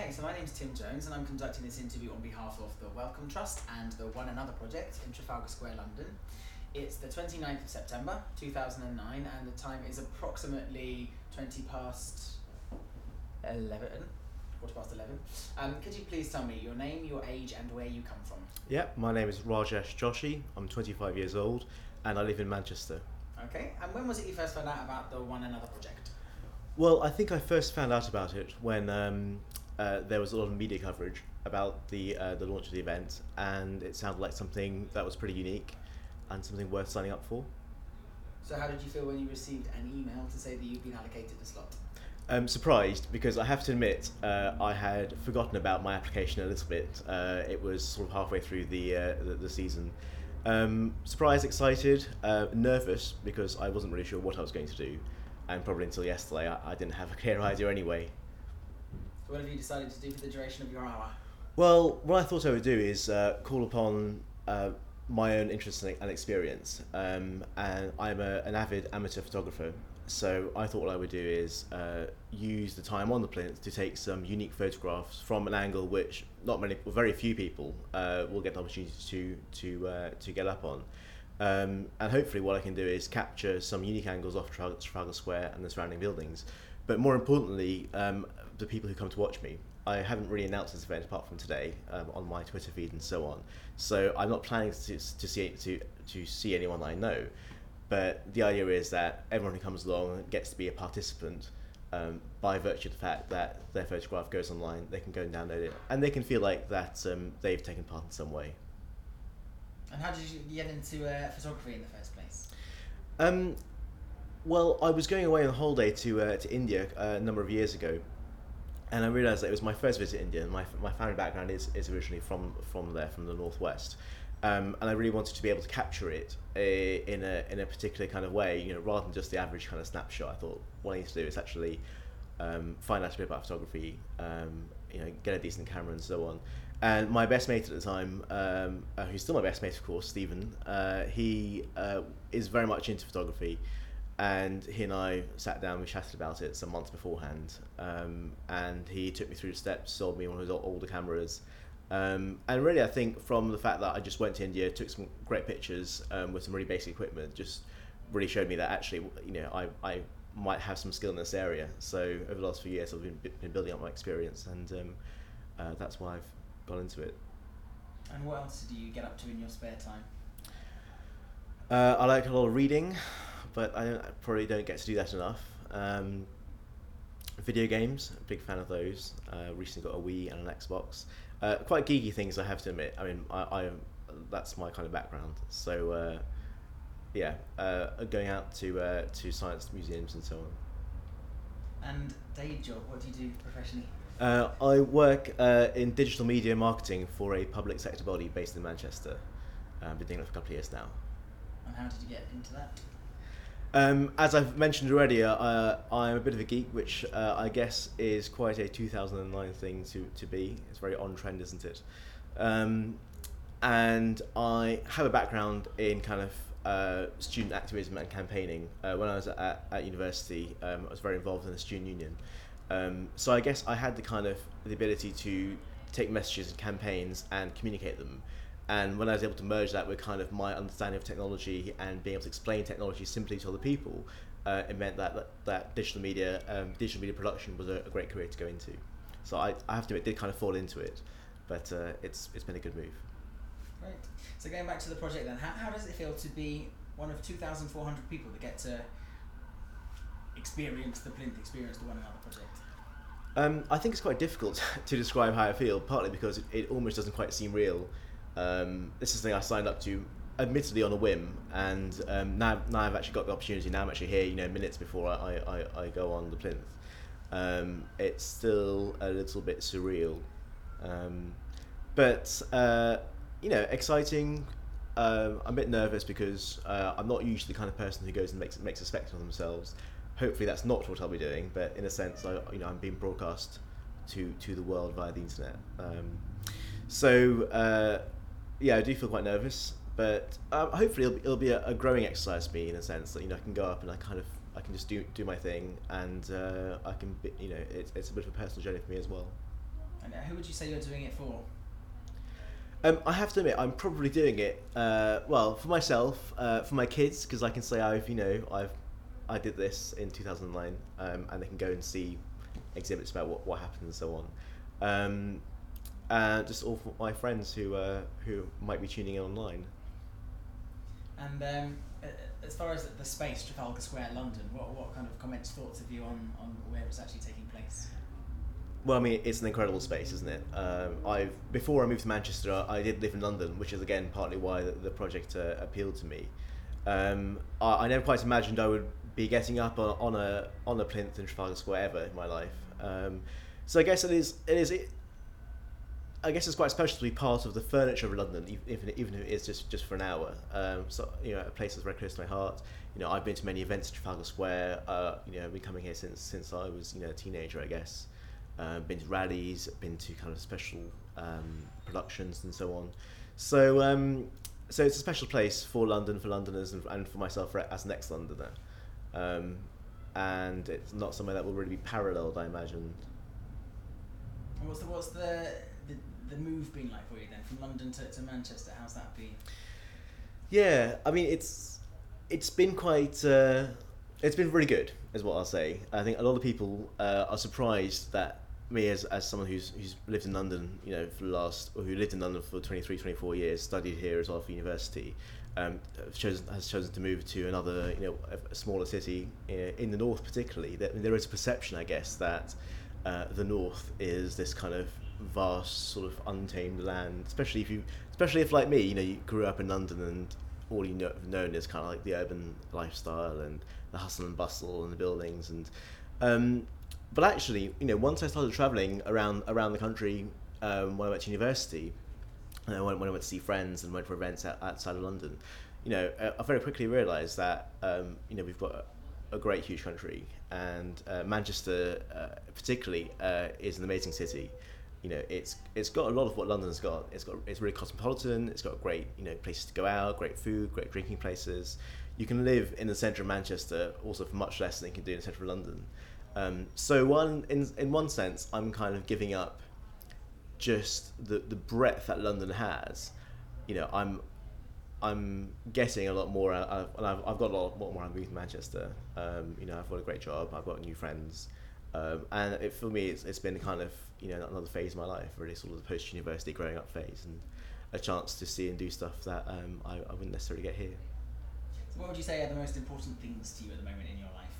Okay, so my name's Tim Jones and I'm conducting this interview on behalf of the Wellcome Trust and the One Another project in Trafalgar Square, London. It's the 29th of September 2009 and the time is approximately 20 past 11, quarter past 11. Could you please tell me your name, your age and where you come from? Yeah, my name is Rajesh Joshi. I'm 25 years old and I live in Manchester. Okay, and when was it you first found out about the One Another project? Well, I think I first found out about it when there was a lot of media coverage about the launch of the event, and it sounded like something that was pretty unique and something worth signing up for. So how did you feel when you received an email to say that you've been allocated a slot? Surprised, because I have to admit I had forgotten about my application a little bit. It was sort of halfway through the season. Surprised, excited, nervous because I wasn't really sure what I was going to do, and probably until yesterday I didn't have a clear idea anyway. So what have you decided to do for the duration of your hour? Well, what I thought I would do is call upon my own interest and experience, and I'm an avid amateur photographer, so I thought what I would do is use the time on the plinth to take some unique photographs from an angle which very few people will get the opportunity to get up on. And hopefully what I can do is capture some unique angles off Trafalgar Square and the surrounding buildings, but more importantly, the people who come to watch me. I haven't really announced this event apart from today on my Twitter feed and so on, so I'm not planning to see anyone I know, but the idea is that everyone who comes along gets to be a participant by virtue of the fact that their photograph goes online. They can go and download it, and they can feel like that they've taken part in some way. And how did you get into photography in the first place? Well, I was going away on holiday to India a number of years ago, and I realised that it was my first visit to India. And my family background is originally from there, from the northwest, and I really wanted to be able to capture it in a particular kind of way, rather than just the average kind of snapshot. I thought what I need to do is actually find out a bit about photography, get a decent camera and so on. And my best mate at the time, who's still my best mate, of course, Stephen, he is very much into photography, and he and I sat down, we chatted about it some months beforehand, and he took me through the steps, sold me one of his older cameras, and really I think from the fact that I just went to India, took some great pictures with some really basic equipment, just really showed me that actually, I might have some skill in this area. So over the last few years I've been building up my experience, and that's why I've gone into it. And what else do you get up to in your spare time? I like a lot of reading, but I probably don't get to do that enough. Video games, a big fan of those. Recently got a Wii and an Xbox. Quite geeky things, I have to admit. I mean, I that's my kind of background. So going out to science museums and so on. And day job, what do you do professionally? I work in digital media marketing for a public sector body based in Manchester. I've been doing it for a couple of years now. And how did you get into that? As I've mentioned already, I'm a bit of a geek, which I guess is quite a 2009 thing to be. It's very on trend, isn't it? And I have a background in kind of student activism and campaigning. When I was at university, I was very involved in the student union. So I guess I had the ability to take messages and campaigns and communicate them. And when I was able to merge that with kind of my understanding of technology and being able to explain technology simply to other people, it meant that digital media production was a great career to go into. So I have to admit, it did kind of fall into it, but it's been a good move. Great. So going back to the project then, how does it feel to be one of 2,400 people that get to experience the Plinth, experience the One Another project? I think it's quite difficult to describe how I feel, partly because it almost doesn't quite seem real. This is something I signed up to, admittedly on a whim, and now I've actually got the opportunity. Now I'm actually here, minutes before I go on the Plinth. It's still a little bit surreal, but exciting. I'm a bit nervous because I'm not usually the kind of person who goes and makes a spectacle of themselves. Hopefully that's not what I'll be doing, but in a sense, I'm being broadcast to the world via the internet. I do feel quite nervous, but hopefully it'll be a growing exercise for me, in a sense that I can go up and I can just do my thing, and I can it's a bit of a personal journey for me as well. And who would you say you're doing it for? I have to admit, I'm probably doing it well for myself, for my kids, because I can say I did this in 2009, and they can go and see exhibits about what happened and so on, and just all for my friends who might be tuning in online. And as far as the space, Trafalgar Square, London, what kind of comments, thoughts have you on where it's actually taking place? Well, I mean, it's an incredible space, isn't it? Before I moved to Manchester, I did live in London, which is again partly why the project appealed to me. I never quite imagined I would be getting up on a plinth in Trafalgar Square ever in my life. So I guess I guess it's quite special to be part of the furniture of London, even if it is just for an hour. So a place that's very close to my heart. I've been to many events at Trafalgar Square. I've been coming here since I was a teenager, I guess. Been to rallies, been to kind of special productions and so on. So it's a special place for London, for Londoners, and for myself as an ex-Londoner. And it's not somewhere that will really be paralleled, I imagine. And what's the move been like for you then, from London to Manchester? How's that been? Yeah, I mean it's been quite it's been really good, is what I'll say. I think a lot of people are surprised that me as someone who's lived in London, who lived in London for 23, 24 years, studied here as well for university, has chosen to move to another, a smaller city in the north particularly. There is a perception, I guess, that the north is this kind of vast sort of untamed land, especially if like me, you grew up in London and all have known is kind of like the urban lifestyle and the hustle and bustle and the buildings but actually, once I started travelling around the country when I went to university, when I went to see friends and went for events outside of London, I very quickly realised that we've got a great huge country, and Manchester particularly is an amazing city. It's got a lot of what London's got. It's really cosmopolitan. It's got great places to go out, great food, great drinking places. You can live in the centre of Manchester also for much less than you can do in the centre of London. So in one sense, I'm kind of giving up just the breadth that London has. I'm getting a lot more out of, and I've got a lot more out of moving to Manchester. I've got a great job. I've got new friends. And for me, it's been kind of another phase of my life, really sort of the post-university growing up phase, and a chance to see and do stuff that I wouldn't necessarily get here. So what would you say are the most important things to you at the moment in your life?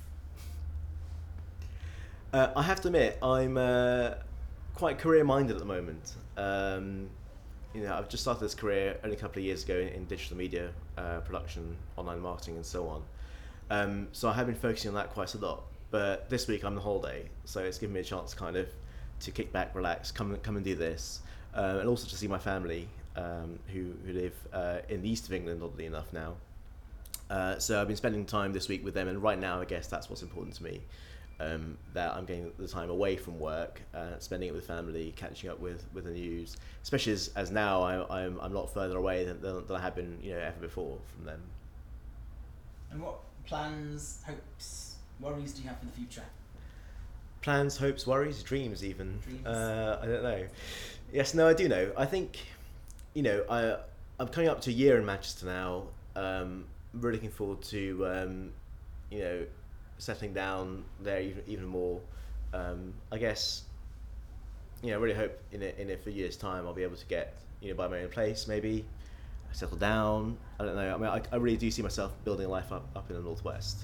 I have to admit, I'm quite career-minded at the moment. I've just started this career only a couple of years ago in digital media production, online marketing, and so on. So I have been focusing on that quite a lot. But this week I'm on holiday, so it's given me a chance kind of to kick back, relax, come and do this, and also to see my family who live in the east of England, oddly enough now. So I've been spending time this week with them, and right now I guess that's what's important to me. That I'm getting the time away from work, spending it with family, catching up with the news, especially as now I'm a lot further away than I have been ever before from them. And what plans, hopes, worries do you have for the future? Plans, hopes, worries, dreams even. Dreams. I don't know. Yes, no, I do know. I think, I'm coming up to a year in Manchester now. I'm really looking forward to, settling down there even more. I guess, I really hope in a few years' time I'll be able to get, buy my own place, maybe settle down. I don't know. I mean, I really do see myself building a life up in the northwest.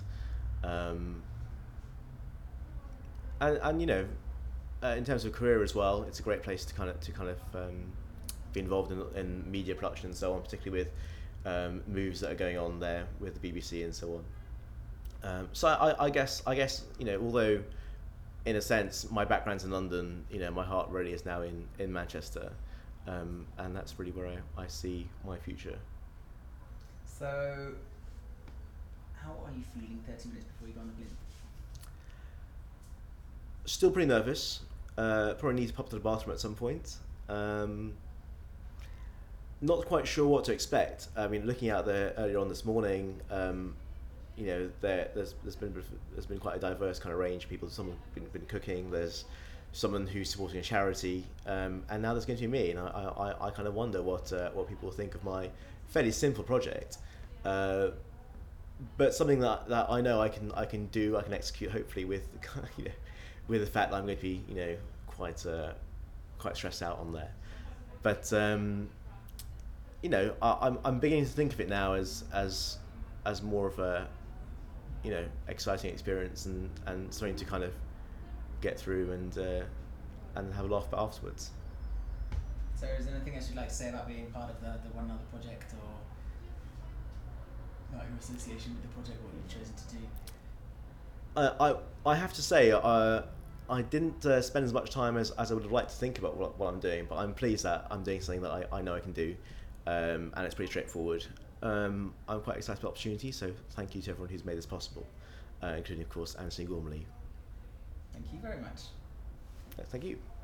In terms of career as well, it's a great place to kind of be involved in media production and so on, particularly with moves that are going on there with the BBC and so on. So I guess although in a sense my background's in London, my heart really is now in Manchester, and that's really where I see my future. So how are you feeling 30 minutes before you go on the plinth? Still pretty nervous. Probably need to pop to the bathroom at some point. Not quite sure what to expect. I mean, looking out there earlier on this morning, there's been quite a diverse kind of range of people. Some have been cooking. There's someone who's supporting a charity, and now there's going to be me, and I kind of wonder what people think of my fairly simple project, but something that I know I can do, I can execute, hopefully with with the fact that I'm going to be quite stressed out on there, but I'm beginning to think of it now as more of a exciting experience and something to kind of get through and have a laugh about afterwards. So is there anything else you'd like to say about being part of the One Another project, or about your association with the project, what you've chosen to do? I have to say I didn't spend as much time as I would have liked to think about what I'm doing, but I'm pleased that I'm doing something that I know I can do, and it's pretty straightforward. I'm quite excited about the opportunity, so thank you to everyone who's made this possible, including of course Anthony Gormley. Thank you very much. Thank you.